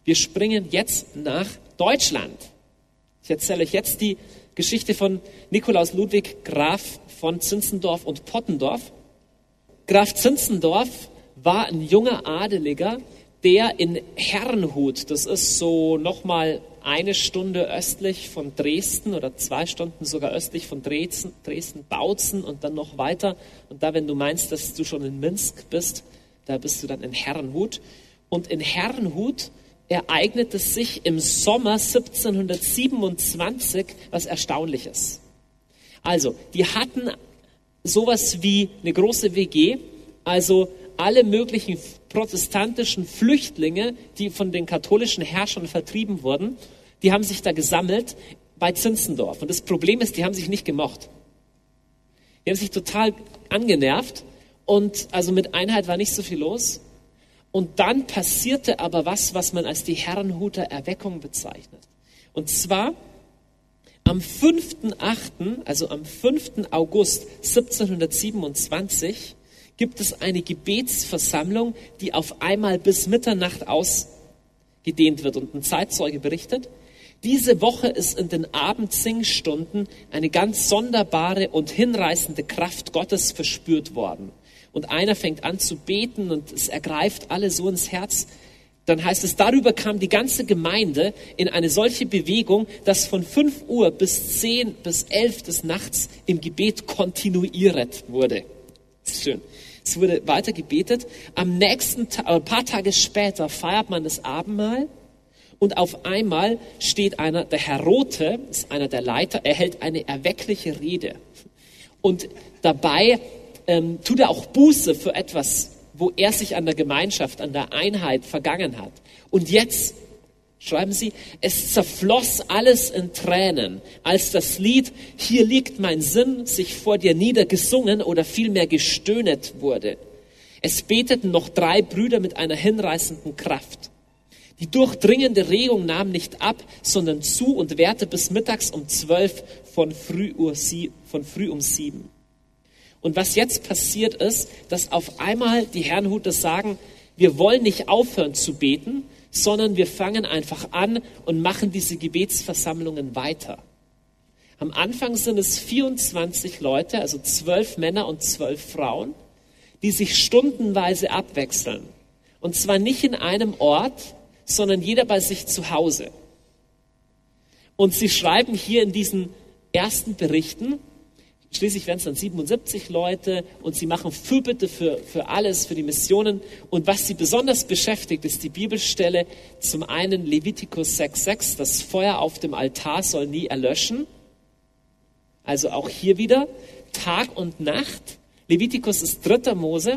Wir springen jetzt nach Deutschland. Ich erzähle euch jetzt die Geschichte von Nikolaus Ludwig Graf von Zinzendorf und Pottendorf. Graf Zinzendorf war ein junger Adeliger, der in Herrnhut, das ist so nochmal 1 Stunde östlich von Dresden oder 2 Stunden sogar östlich von Dresden, Bautzen und dann noch weiter. Und da, wenn du meinst, dass du schon in Minsk bist, da bist du dann in Herrnhut. Und in Herrnhut ereignet es sich im Sommer 1727 was Erstaunliches. Also, die hatten sowas wie eine große WG, also alle möglichen protestantischen Flüchtlinge, die von den katholischen Herrschern vertrieben wurden, die haben sich da gesammelt bei Zinzendorf. Und das Problem ist, die haben sich nicht gemocht. Die haben sich total angenervt und also mit Einheit war nicht so viel los. Und dann passierte aber was man als die Herrnhuter Erweckung bezeichnet. Und zwar am 5.8., also am 5. August 1727, gibt es eine Gebetsversammlung, die auf einmal bis Mitternacht ausgedehnt wird. Und ein Zeitzeuge berichtet, diese Woche ist in den Abendsingstunden eine ganz sonderbare und hinreißende Kraft Gottes verspürt worden. Und einer fängt an zu beten und es ergreift alle so ins Herz. Dann heißt es, darüber kam die ganze Gemeinde in eine solche Bewegung, dass von 5 Uhr bis 10 bis 11 des Nachts im Gebet kontinuiert wurde. Das ist schön. Es wurde weiter gebetet. Am nächsten Tag, ein paar Tage später feiert man das Abendmahl und auf einmal steht einer, der Herr Rothe, ist einer der Leiter, er hält eine erweckliche Rede. Und dabei tut er auch Buße für etwas, wo er sich an der Gemeinschaft, an der Einheit vergangen hat. Und jetzt, schreiben Sie, es zerfloss alles in Tränen, als das Lied "Hier liegt mein Sinn" sich vor dir niedergesungen oder vielmehr gestöhnet wurde. Es beteten noch 3 Brüder mit einer hinreißenden Kraft. Die durchdringende Regung nahm nicht ab, sondern zu und währte bis mittags um 12 von früh um 7. Und was jetzt passiert ist, dass auf einmal die Herrnhuter sagen, wir wollen nicht aufhören zu beten, sondern wir fangen einfach an und machen diese Gebetsversammlungen weiter. Am Anfang sind es 24 Leute, also 12 Männer und 12 Frauen, die sich stundenweise abwechseln. Und zwar nicht in einem Ort, sondern jeder bei sich zu Hause. Und sie schreiben hier in diesen ersten Berichten, schließlich werden es dann 77 Leute und sie machen Fürbitte für alles, für die Missionen. Und was sie besonders beschäftigt, ist die Bibelstelle zum einen Levitikus 6,6, das Feuer auf dem Altar soll nie erlöschen. Also auch hier wieder Tag und Nacht. Levitikus ist 3. Mose.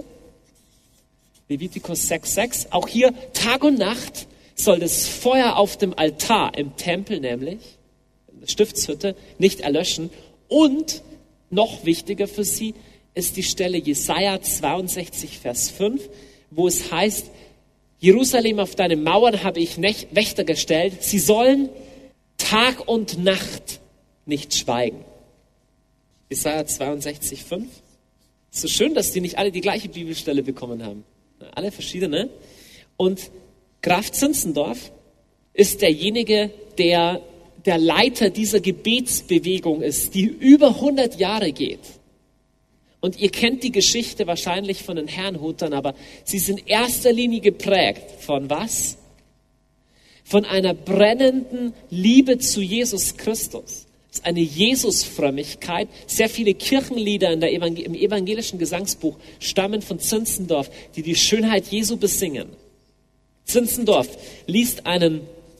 Levitikus 6,6. Auch hier Tag und Nacht soll das Feuer auf dem Altar, im Tempel nämlich, in der Stiftshütte, nicht erlöschen. Und noch wichtiger für sie ist die Stelle Jesaja 62, Vers 5, wo es heißt, Jerusalem, auf deine Mauern habe ich Wächter gestellt. Sie sollen Tag und Nacht nicht schweigen. Jesaja 62, 5. So schön, dass die nicht alle die gleiche Bibelstelle bekommen haben. Alle verschiedene. Und Graf Zinzendorf ist derjenige, der Leiter dieser Gebetsbewegung ist, die über 100 Jahre geht. Und ihr kennt die Geschichte wahrscheinlich von den Herrnhutern, aber sie ist in erster Linie geprägt von was? Von einer brennenden Liebe zu Jesus Christus. Das ist eine Jesusfrömmigkeit. Sehr viele Kirchenlieder im evangelischen Gesangsbuch stammen von Zinzendorf, die die Schönheit Jesu besingen. Zinzendorf liest einen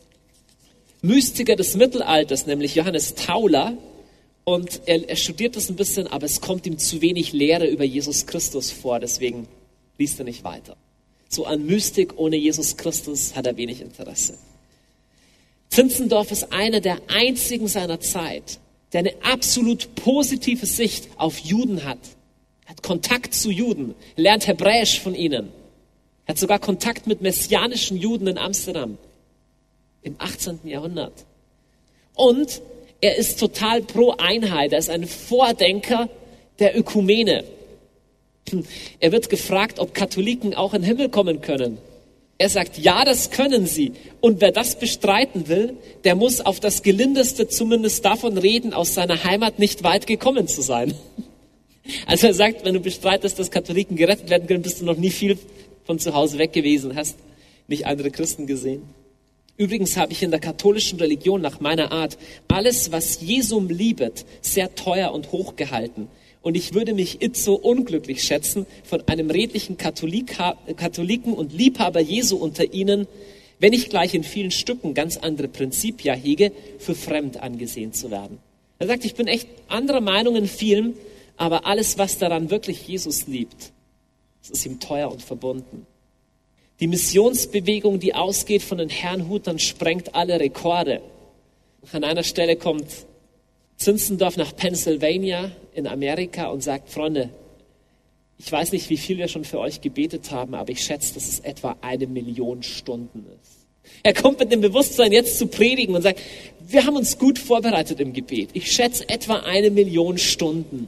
Mystiker des Mittelalters, nämlich Johannes Tauler, und er studiert das ein bisschen, aber es kommt ihm zu wenig Lehre über Jesus Christus vor, deswegen liest er nicht weiter. So an Mystik ohne Jesus Christus hat er wenig Interesse. Zinzendorf ist einer der einzigen seiner Zeit, der eine absolut positive Sicht auf Juden hat. Er hat Kontakt zu Juden, lernt Hebräisch von ihnen. Er hat sogar Kontakt mit messianischen Juden in Amsterdam im 18. Jahrhundert. Und er ist total pro Einheit. Er ist ein Vordenker der Ökumene. Er wird gefragt, ob Katholiken auch in den Himmel kommen können. Er sagt, ja, das können sie. Und wer das bestreiten will, der muss auf das Gelindeste zumindest davon reden, aus seiner Heimat nicht weit gekommen zu sein. Also er sagt, wenn du bestreitest, dass Katholiken gerettet werden können, bist du noch nie viel von zu Hause weg gewesen, hast nicht andere Christen gesehen. Übrigens habe ich in der katholischen Religion nach meiner Art alles, was Jesum liebet, sehr teuer und hoch gehalten. Und ich würde mich itzo unglücklich schätzen, von einem redlichen Katholiken und Liebhaber Jesu unter ihnen, wenn ich gleich in vielen Stücken ganz andere Prinzipien hege, für fremd angesehen zu werden. Er sagt, ich bin echt anderer Meinung in vielen, aber alles, was daran wirklich Jesus liebt, das ist ihm teuer und verbunden. Die Missionsbewegung, die ausgeht von den Herrnhutern, sprengt alle Rekorde. An einer Stelle kommt Zinzendorf nach Pennsylvania in Amerika und sagt, Freunde, ich weiß nicht, wie viel wir schon für euch gebetet haben, aber ich schätze, dass es etwa 1 Million Stunden ist. Er kommt mit dem Bewusstsein, jetzt zu predigen und sagt, wir haben uns gut vorbereitet im Gebet. Ich schätze etwa 1 Million Stunden.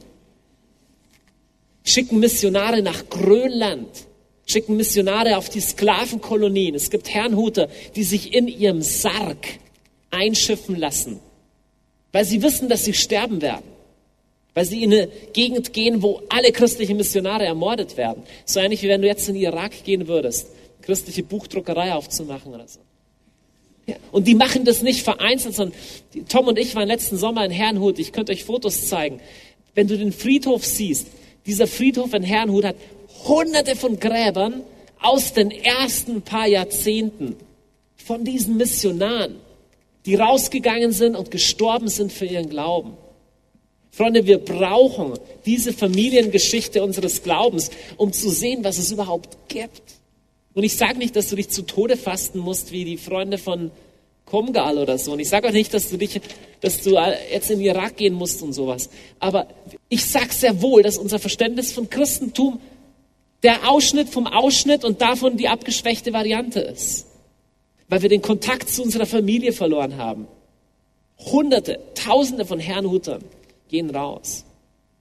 Schicken Missionare nach Grönland. Schicken Missionare auf die Sklavenkolonien. Es gibt Herrnhuter, die sich in ihrem Sarg einschiffen lassen, weil sie wissen, dass sie sterben werden. Weil sie in eine Gegend gehen, wo alle christlichen Missionare ermordet werden. So ähnlich wie wenn du jetzt in den Irak gehen würdest, christliche Buchdruckerei aufzumachen oder so. Ja. Und die machen das nicht vereinzelt, sondern Tom und ich waren letzten Sommer in Herrnhut. Ich könnte euch Fotos zeigen. Wenn du den Friedhof siehst, dieser Friedhof in Herrnhut hat Hunderte von Gräbern aus den ersten paar Jahrzehnten von diesen Missionaren, die rausgegangen sind und gestorben sind für ihren Glauben. Freunde, wir brauchen diese Familiengeschichte unseres Glaubens, um zu sehen, was es überhaupt gibt. Und ich sage nicht, dass du dich zu Tode fasten musst, wie die Freunde von Komgal oder so. Und ich sage auch nicht, dass du jetzt in den Irak gehen musst und sowas. Aber ich sage sehr wohl, dass unser Verständnis von Christentum der Ausschnitt vom Ausschnitt und davon die abgeschwächte Variante ist. Weil wir den Kontakt zu unserer Familie verloren haben. Hunderte, Tausende von Herrnhutern gehen raus.